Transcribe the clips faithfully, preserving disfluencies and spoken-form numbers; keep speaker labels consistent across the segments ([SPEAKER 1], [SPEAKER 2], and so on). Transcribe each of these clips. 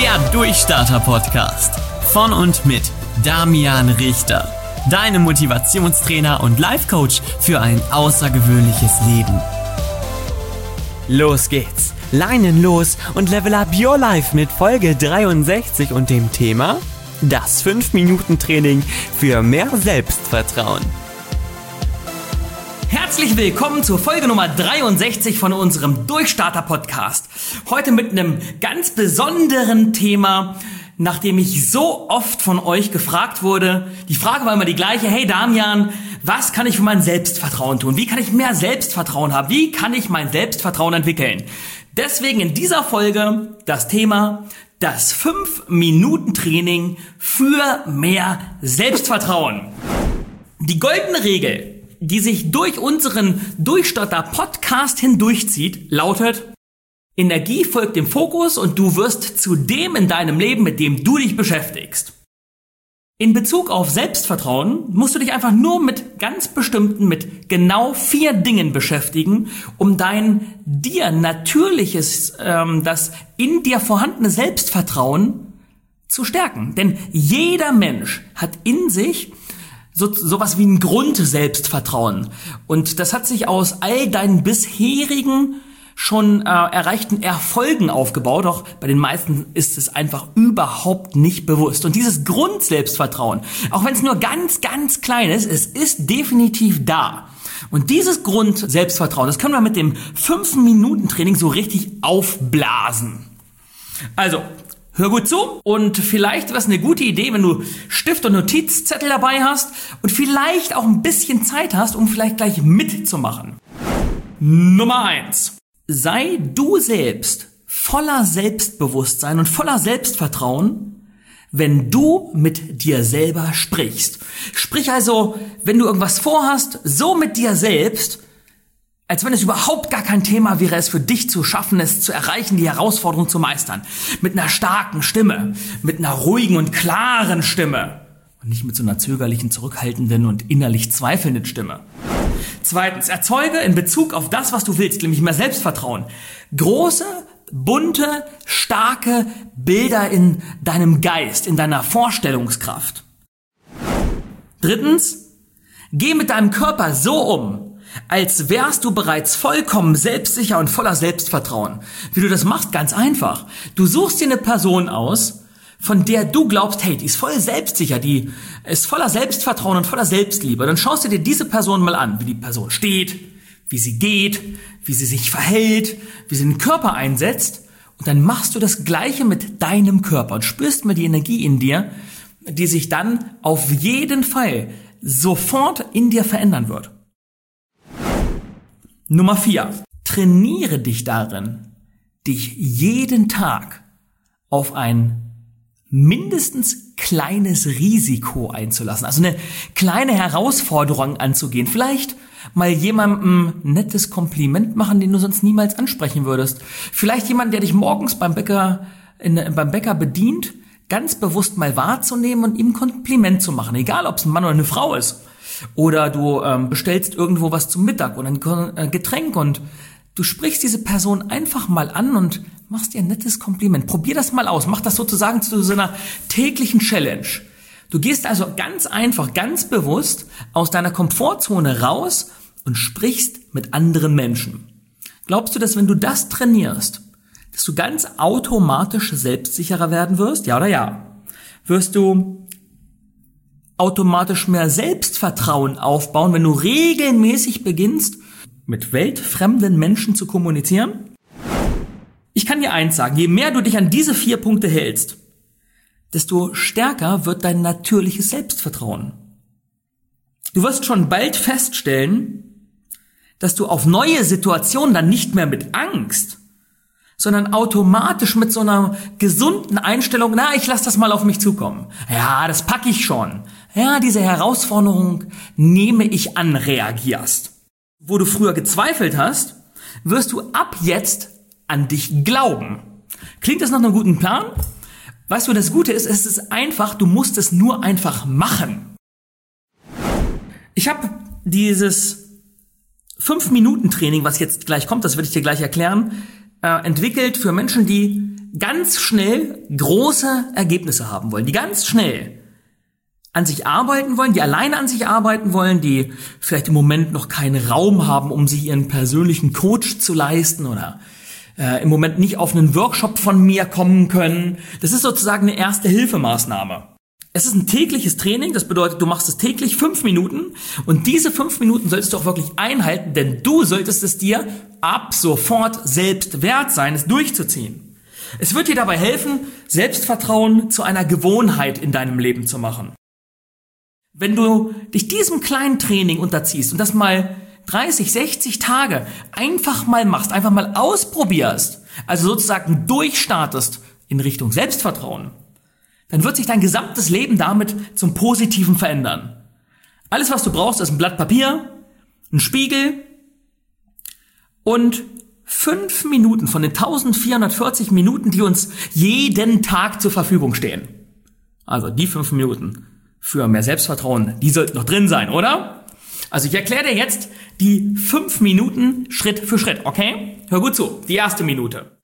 [SPEAKER 1] Der Durchstarter-Podcast von und mit Damian Richter, deinem Motivationstrainer und Life-Coach für ein außergewöhnliches Leben. Los geht's, Leinen los und level up your life mit Folge dreiundsechzig und dem Thema das fünf Minuten Training für mehr Selbstvertrauen. Herzlich willkommen zur Folge Nummer dreiundsechzig von unserem Durchstarter-Podcast. Heute mit einem ganz besonderen Thema, nachdem ich so oft von euch gefragt wurde. Die Frage war immer die gleiche: Hey Damian, was kann ich für mein Selbstvertrauen tun? Wie kann ich mehr Selbstvertrauen haben? Wie kann ich mein Selbstvertrauen entwickeln? Deswegen in dieser Folge das Thema das fünf Minuten Training für mehr Selbstvertrauen. Die goldene Regel, die sich durch unseren Durchstarter-Podcast hindurchzieht, lautet: Energie folgt dem Fokus und du wirst zu dem in deinem Leben, mit dem du dich beschäftigst. In Bezug auf Selbstvertrauen musst du dich einfach nur mit ganz bestimmten, mit genau vier Dingen beschäftigen, um dein dir natürliches, ähm, das in dir vorhandene Selbstvertrauen zu stärken. Denn jeder Mensch hat in sich so sowas wie ein Grundselbstvertrauen. Und das hat sich aus all deinen bisherigen schon äh, erreichten Erfolgen aufgebaut, doch bei den meisten ist es einfach überhaupt nicht bewusst. Und dieses Grundselbstvertrauen, auch wenn es nur ganz, ganz klein ist, es ist definitiv da. Und dieses Grundselbstvertrauen, das können wir mit dem fünf Minuten Training so richtig aufblasen. Also, hör gut zu und vielleicht wäre es eine gute Idee, wenn du Stift und Notizzettel dabei hast und vielleicht auch ein bisschen Zeit hast, um vielleicht gleich mitzumachen. Nummer eins. Sei du selbst voller Selbstbewusstsein und voller Selbstvertrauen, wenn du mit dir selber sprichst. Sprich also, wenn du irgendwas vorhast, so mit dir selbst, als wenn es überhaupt gar kein Thema wäre, es für dich zu schaffen, es zu erreichen, die Herausforderung zu meistern. Mit einer starken Stimme, mit einer ruhigen und klaren Stimme und nicht mit so einer zögerlichen, zurückhaltenden und innerlich zweifelnden Stimme. Zweitens, erzeuge in Bezug auf das, was du willst, nämlich mehr Selbstvertrauen, große, bunte, starke Bilder in deinem Geist, in deiner Vorstellungskraft. Drittens, geh mit deinem Körper so um, als wärst du bereits vollkommen selbstsicher und voller Selbstvertrauen. Wie du das machst, ganz einfach. Du suchst dir eine Person aus, von der du glaubst, hey, die ist voll selbstsicher, die ist voller Selbstvertrauen und voller Selbstliebe. Dann schaust du dir diese Person mal an, wie die Person steht, wie sie geht, wie sie sich verhält, wie sie den Körper einsetzt. Und dann machst du das Gleiche mit deinem Körper und spürst mal die Energie in dir, die sich dann auf jeden Fall sofort in dir verändern wird. Nummer vier. Trainiere dich darin, dich jeden Tag auf ein mindestens kleines Risiko einzulassen. Also eine kleine Herausforderung anzugehen. Vielleicht mal jemandem ein nettes Kompliment machen, den du sonst niemals ansprechen würdest. Vielleicht jemand, der dich morgens beim Bäcker, in, beim Bäcker bedient, ganz bewusst mal wahrzunehmen und ihm ein Kompliment zu machen. Egal, ob es ein Mann oder eine Frau ist. Oder du ähm, bestellst irgendwo was zum Mittag oder ein Getränk und du sprichst diese Person einfach mal an und machst ihr ein nettes Kompliment. Probier das mal aus. Mach das sozusagen zu so einer täglichen Challenge. Du gehst also ganz einfach, ganz bewusst aus deiner Komfortzone raus und sprichst mit anderen Menschen. Glaubst du, dass wenn du das trainierst, dass du ganz automatisch selbstsicherer werden wirst? Ja oder ja? Wirst du automatisch mehr Selbstvertrauen aufbauen, wenn du regelmäßig beginnst, mit weltfremden Menschen zu kommunizieren? Ich kann dir eins sagen, je mehr du dich an diese vier Punkte hältst, desto stärker wird dein natürliches Selbstvertrauen. Du wirst schon bald feststellen, dass du auf neue Situationen dann nicht mehr mit Angst, sondern automatisch mit so einer gesunden Einstellung, na, ich lass das mal auf mich zukommen. Ja, das packe ich schon. Ja, diese Herausforderung nehme ich an, reagierst. Wo du früher gezweifelt hast, wirst du ab jetzt an dich glauben. Klingt das nach einem guten Plan? Weißt du, das Gute ist, es ist einfach, du musst es nur einfach machen. Ich habe dieses fünf Minuten Training, was jetzt gleich kommt, das werde ich dir gleich erklären, äh, entwickelt für Menschen, die ganz schnell große Ergebnisse haben wollen, die ganz schnell an sich arbeiten wollen, die alleine an sich arbeiten wollen, die vielleicht im Moment noch keinen Raum haben, um sich ihren persönlichen Coach zu leisten oder äh, im Moment nicht auf einen Workshop von mir kommen können. Das ist sozusagen eine Erste-Hilfe-Maßnahme. Es ist ein tägliches Training, das bedeutet, du machst es täglich fünf Minuten und diese fünf Minuten solltest du auch wirklich einhalten, denn du solltest es dir ab sofort selbst wert sein, es durchzuziehen. Es wird dir dabei helfen, Selbstvertrauen zu einer Gewohnheit in deinem Leben zu machen. Wenn du dich diesem kleinen Training unterziehst und das mal dreißig, sechzig Tage einfach mal machst, einfach mal ausprobierst, also sozusagen durchstartest in Richtung Selbstvertrauen, dann wird sich dein gesamtes Leben damit zum Positiven verändern. Alles, was du brauchst, ist ein Blatt Papier, ein Spiegel und fünf Minuten von den eintausendvierhundertvierzig Minuten, die uns jeden Tag zur Verfügung stehen. Also die fünf Minuten für mehr Selbstvertrauen, die sollten noch drin sein, oder? Also ich erkläre dir jetzt die fünf Minuten Schritt für Schritt, okay? Hör gut zu, die erste Minute.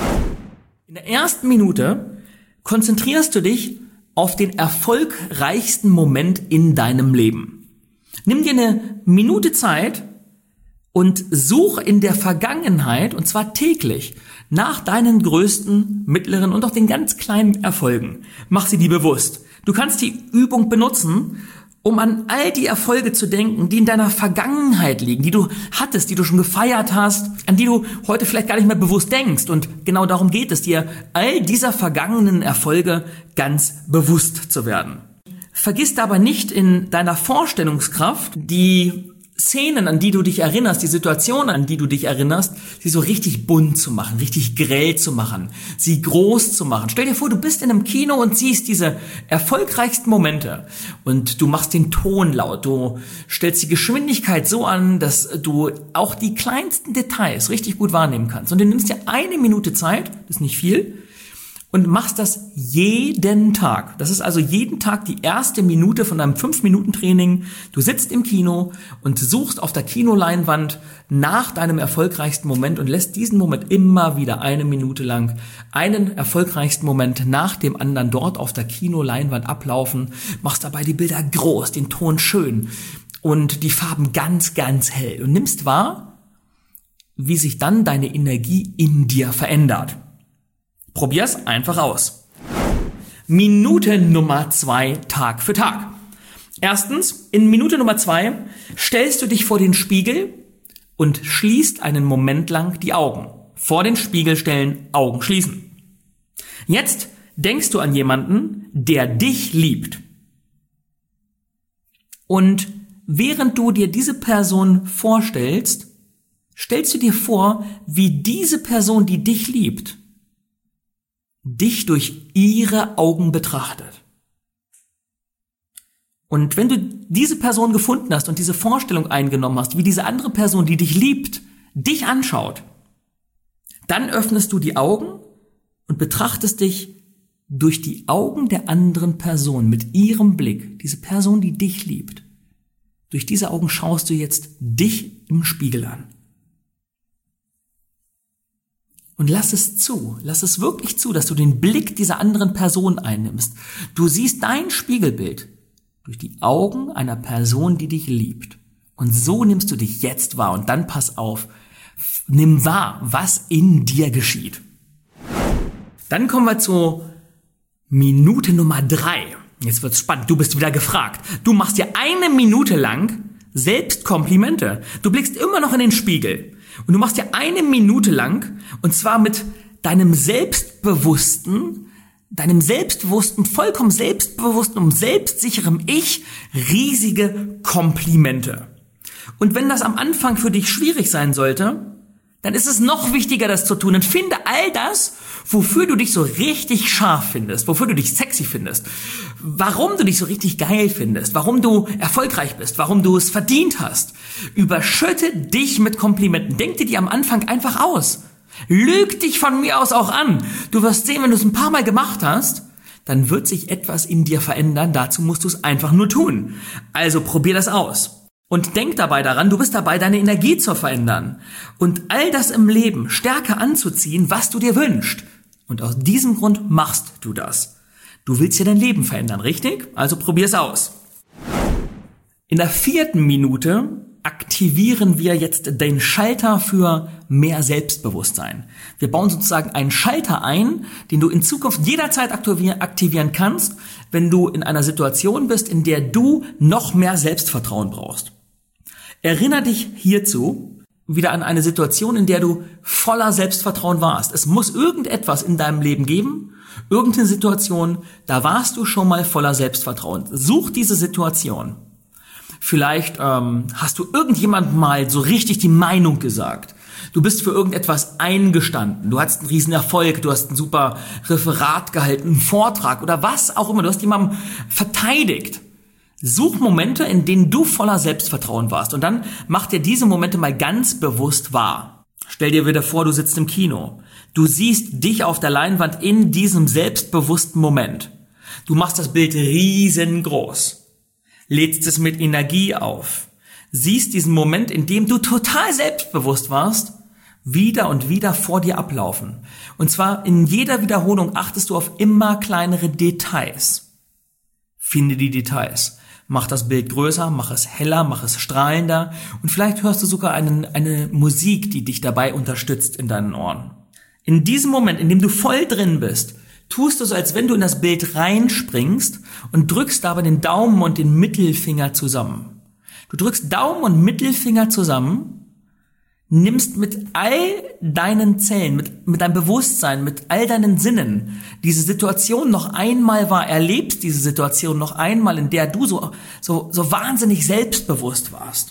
[SPEAKER 1] In der ersten Minute konzentrierst du dich auf den erfolgreichsten Moment in deinem Leben. Nimm dir eine Minute Zeit und such in der Vergangenheit, und zwar täglich, nach deinen größten, mittleren und auch den ganz kleinen Erfolgen. Mach sie dir bewusst. Du kannst die Übung benutzen, um an all die Erfolge zu denken, die in deiner Vergangenheit liegen, die du hattest, die du schon gefeiert hast, an die du heute vielleicht gar nicht mehr bewusst denkst. Und genau darum geht es dir, all dieser vergangenen Erfolge ganz bewusst zu werden. Vergiss dabei nicht in deiner Vorstellungskraft die Szenen, an die du dich erinnerst, die Situationen, an die du dich erinnerst, sie so richtig bunt zu machen, richtig grell zu machen, sie groß zu machen. Stell dir vor, du bist in einem Kino und siehst diese erfolgreichsten Momente und du machst den Ton laut, du stellst die Geschwindigkeit so an, dass du auch die kleinsten Details richtig gut wahrnehmen kannst. Und du nimmst dir eine Minute Zeit, das ist nicht viel, und machst das jeden Tag. Das ist also jeden Tag die erste Minute von deinem fünf Minuten Training. Du sitzt im Kino und suchst auf der Kinoleinwand nach deinem erfolgreichsten Moment und lässt diesen Moment immer wieder eine Minute lang, einen erfolgreichsten Moment nach dem anderen dort auf der Kinoleinwand ablaufen. Machst dabei die Bilder groß, den Ton schön und die Farben ganz, ganz hell. Und nimmst wahr, wie sich dann deine Energie in dir verändert. Probier's einfach aus. Minute Nummer zwei, Tag für Tag. Erstens, in Minute Nummer zwei stellst du dich vor den Spiegel und schließt einen Moment lang die Augen. Vor den Spiegel stellen, Augen schließen. Jetzt denkst du an jemanden, der dich liebt. Und während du dir diese Person vorstellst, stellst du dir vor, wie diese Person, die dich liebt, dich durch ihre Augen betrachtet. Und wenn du diese Person gefunden hast und diese Vorstellung eingenommen hast, wie diese andere Person, die dich liebt, dich anschaut, dann öffnest du die Augen und betrachtest dich durch die Augen der anderen Person mit ihrem Blick, diese Person, die dich liebt. Durch diese Augen schaust du jetzt dich im Spiegel an. Und lass es zu, lass es wirklich zu, dass du den Blick dieser anderen Person einnimmst. Du siehst dein Spiegelbild durch die Augen einer Person, die dich liebt. Und so nimmst du dich jetzt wahr. Und dann pass auf, nimm wahr, was in dir geschieht. Dann kommen wir zu Minute Nummer drei. Jetzt wird's spannend, du bist wieder gefragt. Du machst dir eine Minute lang selbst Komplimente. Du blickst immer noch in den Spiegel. Und du machst dir eine Minute lang, und zwar mit deinem selbstbewussten, deinem selbstbewussten, vollkommen selbstbewussten und selbstsicherem Ich riesige Komplimente. Und wenn das am Anfang für dich schwierig sein sollte, dann ist es noch wichtiger, das zu tun. Und finde all das, wofür du dich so richtig scharf findest, wofür du dich sexy findest, warum du dich so richtig geil findest, warum du erfolgreich bist, warum du es verdient hast. Überschütte dich mit Komplimenten. Denk dir die am Anfang einfach aus. Lüg dich von mir aus auch an. Du wirst sehen, wenn du es ein paar Mal gemacht hast, dann wird sich etwas in dir verändern. Dazu musst du es einfach nur tun. Also probier das aus. Und denk dabei daran, du bist dabei, deine Energie zu verändern und all das im Leben stärker anzuziehen, was du dir wünschst. Und aus diesem Grund machst du das. Du willst ja dein Leben verändern, richtig? Also probier's aus. In der vierten Minute aktivieren wir jetzt den Schalter für mehr Selbstbewusstsein. Wir bauen sozusagen einen Schalter ein, den du in Zukunft jederzeit aktivieren kannst, wenn du in einer Situation bist, in der du noch mehr Selbstvertrauen brauchst. Erinnere dich hierzu wieder an eine Situation, in der du voller Selbstvertrauen warst. Es muss irgendetwas in deinem Leben geben, irgendeine Situation, da warst du schon mal voller Selbstvertrauen. Such diese Situation. Vielleicht ähm, hast du irgendjemand mal so richtig die Meinung gesagt. Du bist für irgendetwas eingestanden. Du hattest einen riesen Erfolg. Du hast ein super Referat gehalten, einen Vortrag oder was auch immer. Du hast jemanden verteidigt. Such Momente, in denen du voller Selbstvertrauen warst. Und dann mach dir diese Momente mal ganz bewusst wahr. Stell dir wieder vor, du sitzt im Kino. Du siehst dich auf der Leinwand in diesem selbstbewussten Moment. Du machst das Bild riesengroß. Lädst es mit Energie auf, siehst diesen Moment, in dem du total selbstbewusst warst, wieder und wieder vor dir ablaufen. Und zwar in jeder Wiederholung achtest du auf immer kleinere Details. Finde die Details. Mach das Bild größer, mach es heller, mach es strahlender und vielleicht hörst du sogar einen, eine Musik, die dich dabei unterstützt in deinen Ohren. In diesem Moment, in dem du voll drin bist, tust du so, als wenn du in das Bild reinspringst und drückst dabei den Daumen und den Mittelfinger zusammen. Du drückst Daumen und Mittelfinger zusammen, nimmst mit all deinen Zellen, mit, mit deinem Bewusstsein, mit all deinen Sinnen diese Situation noch einmal wahr, erlebst diese Situation noch einmal, in der du so, so, so wahnsinnig selbstbewusst warst.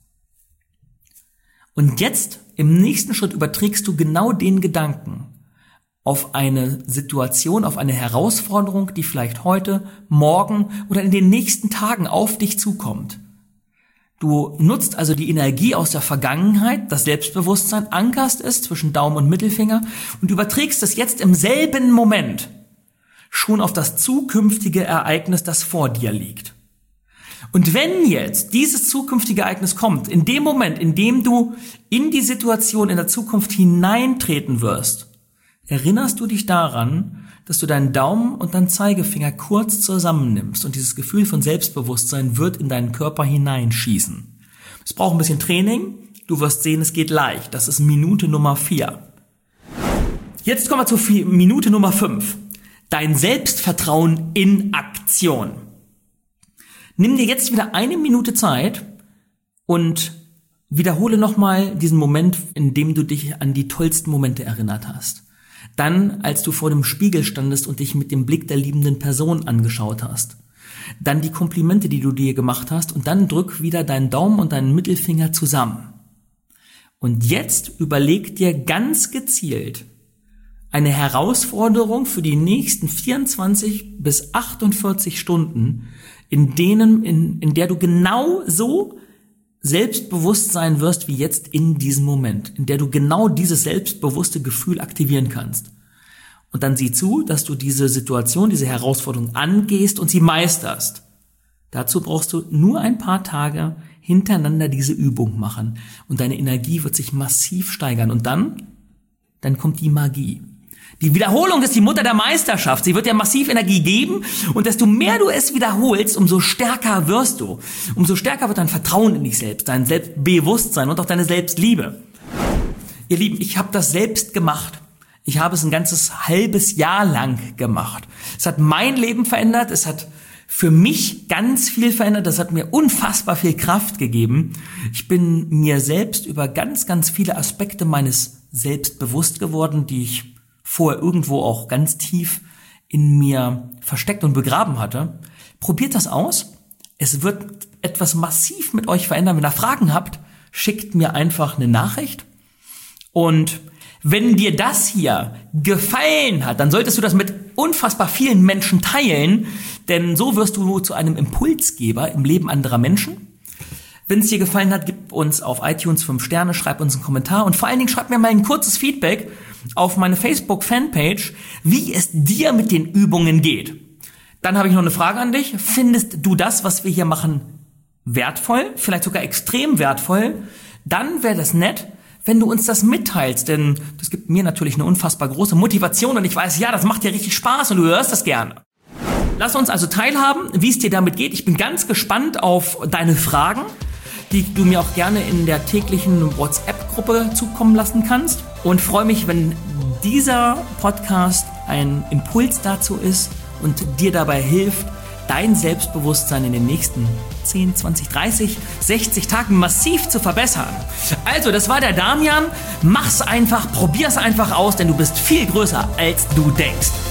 [SPEAKER 1] Und jetzt im nächsten Schritt überträgst du genau den Gedanken auf eine Situation, auf eine Herausforderung, die vielleicht heute, morgen oder in den nächsten Tagen auf dich zukommt. Du nutzt also die Energie aus der Vergangenheit, das Selbstbewusstsein, ankerst es zwischen Daumen und Mittelfinger und überträgst es jetzt im selben Moment schon auf das zukünftige Ereignis, das vor dir liegt. Und wenn jetzt dieses zukünftige Ereignis kommt, in dem Moment, in dem du in die Situation in der Zukunft hineintreten wirst, erinnerst du dich daran, dass du deinen Daumen und deinen Zeigefinger kurz zusammennimmst und dieses Gefühl von Selbstbewusstsein wird in deinen Körper hineinschießen. Es braucht ein bisschen Training, du wirst sehen, es geht leicht. Das ist Minute Nummer vier. Jetzt kommen wir zur Minute Nummer fünf. Dein Selbstvertrauen in Aktion. Nimm dir jetzt wieder eine Minute Zeit und wiederhole nochmal diesen Moment, in dem du dich an die tollsten Momente erinnert hast. Dann, als du vor dem Spiegel standest und dich mit dem Blick der liebenden Person angeschaut hast. Dann die Komplimente, die du dir gemacht hast und dann drück wieder deinen Daumen und deinen Mittelfinger zusammen. Und jetzt überleg dir ganz gezielt eine Herausforderung für die nächsten vierundzwanzig bis achtundvierzig Stunden, in denen, in, in der du genau so selbstbewusst sein wirst wie jetzt in diesem Moment, in der du genau dieses selbstbewusste Gefühl aktivieren kannst. Und dann sieh zu, dass du diese Situation, diese Herausforderung angehst und sie meisterst. Dazu brauchst du nur ein paar Tage hintereinander diese Übung machen und deine Energie wird sich massiv steigern. Und dann, dann kommt die Magie. Die Wiederholung ist die Mutter der Meisterschaft. Sie wird dir massiv Energie geben und desto mehr du es wiederholst, umso stärker wirst du. Umso stärker wird dein Vertrauen in dich selbst, dein Selbstbewusstsein und auch deine Selbstliebe. Ihr Lieben, ich habe das selbst gemacht. Ich habe es ein ganzes halbes Jahr lang gemacht. Es hat mein Leben verändert, es hat für mich ganz viel verändert, das hat mir unfassbar viel Kraft gegeben. Ich bin mir selbst über ganz, ganz viele Aspekte meines Selbst bewusst geworden, die ich vorher irgendwo auch ganz tief in mir versteckt und begraben hatte. Probiert das aus. Es wird etwas massiv mit euch verändern. Wenn ihr Fragen habt, schickt mir einfach eine Nachricht. Und wenn dir das hier gefallen hat, dann solltest du das mit unfassbar vielen Menschen teilen, denn so wirst du zu einem Impulsgeber im Leben anderer Menschen. Wenn es dir gefallen hat, gib uns auf iTunes fünf Sterne, schreib uns einen Kommentar und vor allen Dingen schreib mir mal ein kurzes Feedback auf meine Facebook-Fanpage, wie es dir mit den Übungen geht. Dann habe ich noch eine Frage an dich. Findest du das, was wir hier machen, wertvoll, vielleicht sogar extrem wertvoll? Dann wäre das nett, wenn du uns das mitteilst, denn das gibt mir natürlich eine unfassbar große Motivation und ich weiß, ja, das macht dir richtig Spaß und du hörst das gerne. Lass uns also teilhaben, wie es dir damit geht. Ich bin ganz gespannt auf deine Fragen, die du mir auch gerne in der täglichen WhatsApp-Gruppe zukommen lassen kannst und freue mich, wenn dieser Podcast ein Impuls dazu ist und dir dabei hilft, dein Selbstbewusstsein in den nächsten zehn, zwanzig, dreißig, sechzig Tagen massiv zu verbessern. Also, das war der Damian. Mach's einfach, probier's einfach aus, denn du bist viel größer, als du denkst.